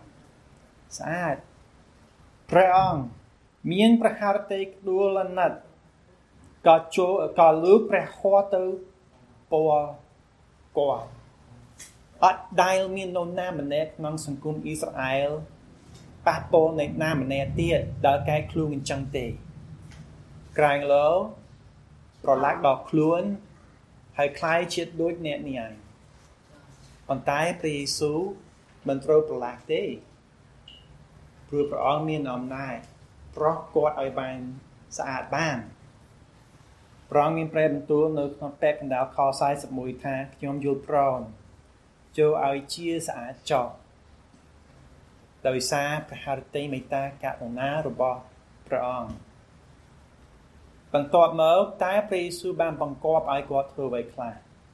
ព្រះអង្គមានប្រហារតីក្ដួលណាត់ក៏លើកព្រះហស្ថទៅពណ៌គាត់អត់ដែលមាននរណាម្នាក់ក្នុងសង្គមអ៊ីស្រាអែលប៉ះពាល់អ្នកណាម្នាក់ទៀតដែលកែខ្លួនអញ្ចឹងទេក្រែងលោប្រឡាក់ដល់ខ្លួនហើយคล้ายជាដូចអ្នកនេះឯងប៉ុន្តែព្រះយេស៊ូវមិនត្រូវប្រឡាក់ទេព្រោះព្រះអង្គមានអំណាចប្រោះគាត់ឲ្យបានស្អាតបានព្រះអង្គមានព្រះបន្ទូលនៅក្នុងពេកកណ្ដាលខ41ថាខ្ញុំយល់ព្រមចូលឲ្យជាស្អាតចោលដោយសារព្រះハរតីមេត្តាករុណារបស់ព្រះអង្គបន្ទាប់មកតែព្រះយេស៊ូវបានបង្គាប់ឲ្យគាត់ធ្វើអ្វីខ្លះ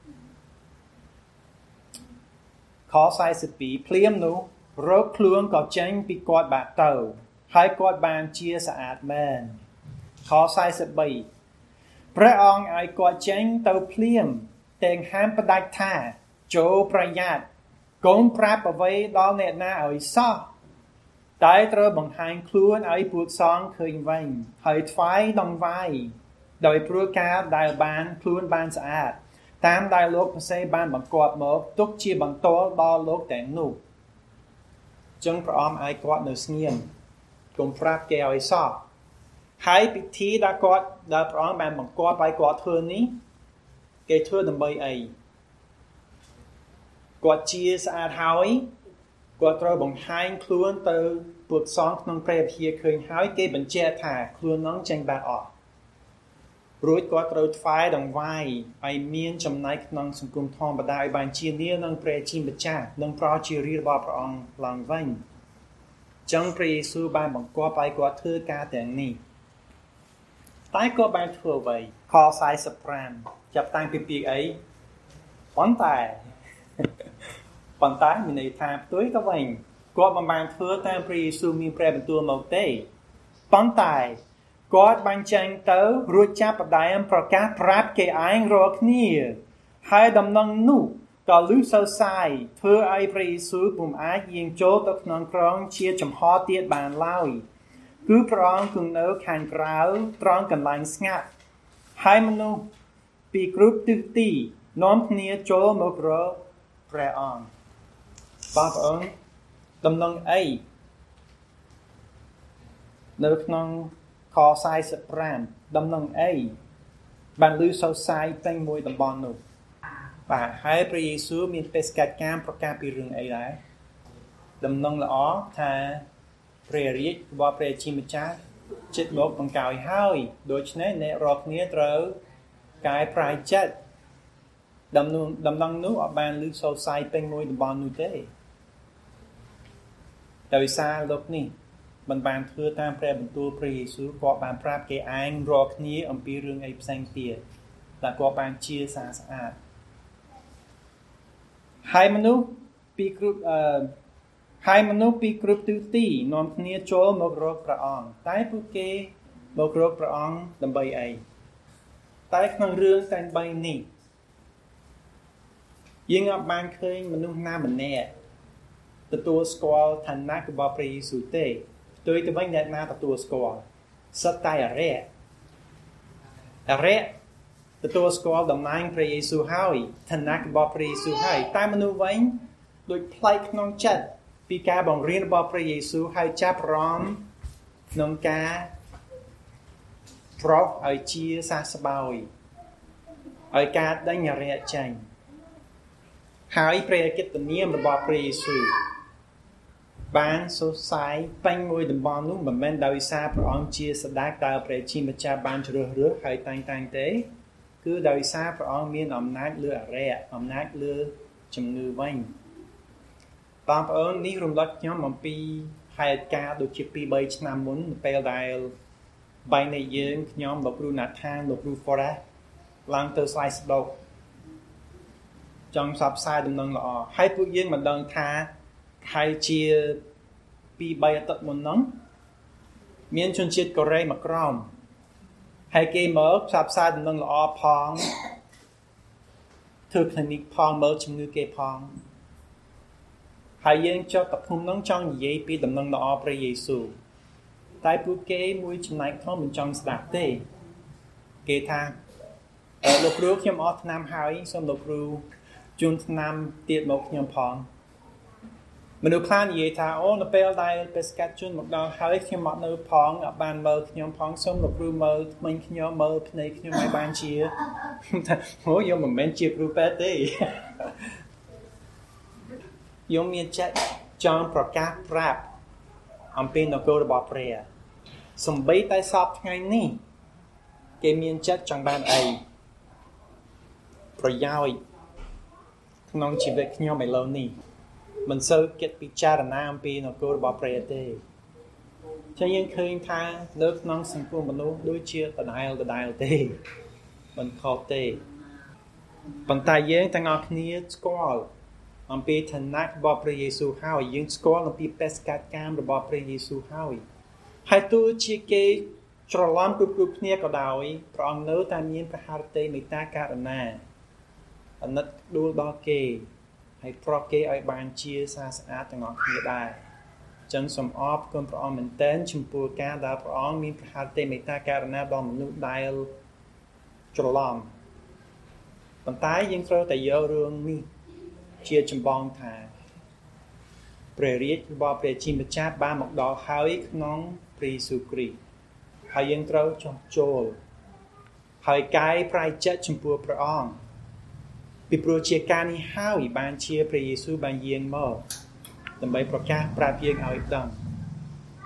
ខ42ភ្លាមនោះរោគខ្លួនក៏ចេញពីគាត់បាត់ទៅហើយគាត់បានជាស្អាតមែនខ43ព្រះអង្គឲ្យគាត់ចេញទៅភ្លាមតែងហាមផ្ដាច់ថាចូលប្រយ័ត្នកុំប្រាប់អ្វីដល់អ្នកណាឲ្យសោះតែត្រូវបង្ហាញខ្លួនឲ្យពួកសង្ឃឃើញវិញហើយថ្វាយដង្វាយដោយព្រោះការដែលបានខ្លួនបានស្អាតតាមដែលលោកផ្សេងបានបង្គាប់មកទុកជាបន្ទាល់ដល់លោកទាំងនោះចឹងព្រះអង្គឲ្យគាត់នៅស្ងៀមកុំប្រាប់គេឲ្យសោះហើយពិធីដែលព្រះអង្គបានបង្គាប់ឲ្យគាត់ធ្វើនេះគេធ្វើដើម្បីអីគាត់ជាស្អាតហើយគាត់ត្រូវបង្ហាញខ្លួនទៅពួកសង្ឃក្នុងព្រះវិហារឃើញហើយគេបញ្ជាក់ថាខ្លួននឹងចេញបានអស់រួចគាត់ត្រូវថ្វាយដង្វាយឲ្យមានចំណែកក្នុងសង្គមធម្មតាឲ្យបានជានានឹងព្រះជាម្ចាស់និងប្រោជារាជរបស់ព្រះអង្គឡើងវិញចឹងព្រះយេស៊ូវបានបង្គាប់ឲ្យគាត់ធ្វើការទាំងនេះតែគាត់បានធ្វើអ្វីខ45ចាប់តាំងពីពាក្យអីប៉ុន្តែមានន័យថាផ្ទុយទៅវិញគាត់មិនបានធ្វើតាមព្រះយេស៊ូវមានព្រះបន្ទូលមកទេប៉ុន្តែគាត់បានចេញទៅរួចចាប់ផ្ដើមប្រកាសប្រាប់គេឯងរាល់គ្នាហើយដំណឹងនោះក៏លឺសរសើរធ្វើឲ្យព្រះយេស៊ូវពុំអាចយាងចូលទៅក្នុងក្រុងជាចំហទៀតបានឡើយគឺព្រះអង្គគង់នៅខាងក្រៅត្រង់កន្លែងស្ងាត់ហើយមនុស្សពីគ្រប់ទិសទីនាំគ្នាចូលមករកព្រះអង្គបងប្អូនដំណឹងអីនៅក្នុងខ45ដំណឹងអីបានលឺសរសើរពេញមួយតំបន់នោះបាទហើយព្រះយេស៊ូវមានបេសកកម្មប្រកាសពីរឿងអីដែរដំណឹងល្អថាព្រះរាជរបស់ព្រះជាម្ចាស់ជិតមកបង្កើយហើយដូច្នេះអ្នករាល់គ្នាត្រូវកែប្រែចិត្តដំណឹងនោះអត់បានលឺសរសើរពេញមួយតំបន់នោះទេដោយសារលោកនេះមិនបានធ្វើតាមព្រះបន្ទូលព្រះយេស៊ូវគាត់បានប្រាប់គេឯងរាល់គ្នាអំពីរឿងអីផ្សេងទៀតដែលគាត់បានជាស្អាតហើយមនុស្សពីគ្រប់ទិសទីនាំគ្នាចូលមករកព្រះអង្គតែពួកគេមករកព្រះអង្គដើម្បីអីតែក្នុងរឿងទាំង3នេះយើងអត់បានឃើញមនុស្សណាម្នាក់ទទួលស្គាល់ឋានៈរបស់ព្រះយេស៊ូវទេផ្ទុយទៅវិញអ្នកណាទទួលស្គាល់សិតតែអរិយទទួលស្គាល់តំណែងព្រះយេស៊ូវហើយឋានៈរបស់ព្រះយេស៊ូវហើយតែមនុស្សវិញដូចផ្លែកក្នុងចិត្តពីការបង្រៀនរបស់ព្រះយេស៊ូវហើយចាប់អារម្មណ៍ក្នុងការប្រោសឲ្យជាសះស្បើយឲ្យការដេញអរិយចេញហើយព្រះកិត្តិនាមរបស់ព្រះយេស៊ូវបានសរសើរពេញមួយតំបន់នោះមិនមែនដោយសារព្រះអង្គជាស្ដេចដែលព្រះជាម្ចាស់បានជ្រើសរើសហើយតែងទេគឺដោយសារព្រះអង្គមានអំណាចលើអរិយអំណាចលើជំងឺវិញបងប្អូននេះរំលឹកខ្ញុំអំពីហេតុការណ៍ដូចជា2-3ឆ្នាំមុនពេលដែលបែរនៃយើងខ្ញុំលោកគ្រូណាថាលោកគ្រូ Forest ឡើងទៅស្លាយស្ដោកចង់ផ្សព្វផ្សាយដំណឹងល្អហើយពួកយើងមិនដឹងថាហើយជា 2-3 អាទិត្យមុនហ្នឹងមានជនជាតិកូរ៉េមកក្រោមហើយគេមកផ្សព្វផ្សាយដំណឹងល្អផងធ្វើ clinic ផងមើលជំងឺគេផងហើយយើងចុះទៅភូមិហ្នឹងចង់និយាយពីដំណឹងល្អព្រះយេស៊ូវតែពួកគេមួយចំណែកធំមិនចង់ស្ដាប់ទេគេថាលោកគ្រូខ្ញុំអស់ឆ្នាំហើយសូមលោកគ្រូជូនឆ្នាំទៀតមកខ្ញុំផងមនុស្សខ្លះនិយាយថាអូនៅពេលដែលបេសកជនមកដល់ហើយខ្ញុំមកនៅផងអត់បានមើលខ្ញុំផងសូមលោកគ្រូមើលថ្មីខ្ញុំមើលភ្នែកខ្ញុំឲ្យបានជាថាអូខ្ញុំមិនមែនជាគ្រូពេទ្យទេខ្ញុំមានចិត្តចង់ប្រកាសប្រាប់អំពីនគររបស់ព្រះសំបីតែសពថ្ងៃនេះគេមានចិត្តចង់បានអីប្រយោជន៍ក្នុងជីវិតខ្ញុំឥឡូវនេះមិនសូវគិតពិចារណាអំពីនគររបស់ព្រះទេចឹងយើងឃើញថានៅក្នុងសង្គមមនុស្សដូចជាដដែលទេមិនខុសទេប៉ុន្តែយើងទាំងអស់គ្នាស្គាល់អំពីឋានៈរបស់ព្រះយេស៊ូវហើយយើងស្គាល់អំពីបេសកកម្មរបស់ព្រះយេស៊ូវហើយទោះជាគេច្រឡំគ្រប់គ្នាក៏ដោយព្រះអង្គនៅតែមានព្រះハរតីមេត្តាករុណាអាណិតដួលដល់គេហើយប្រោះគេឲ្យបានជាស្អាតទាំងអស់គ្នាដែរចឹងសូមអរគុណព្រះអង្គមែនទែនចំពោះការដែលព្រះអង្គមានព្រះハរតីមេត្តាករុណាដល់មនុស្សដែលច្រឡំប៉ុន្តែយើងត្រូវតែយករឿងនេះជាចម្បងថាព្រះរាជរបស់ព្រះជាម្ចាស់បានមកដល់ហើយក្នុងព្រះយេស៊ូវគ្រីស្ទហើយយើងត្រូវចោះចូលហើយកែប្រែចិត្តចំពោះព្រះអង្គពីព្រោះជាការនេះហើយបានជាព្រះយេស៊ូវបានយាងមកដើម្បីប្រកាសប្រាប់យើងឲ្យដឹង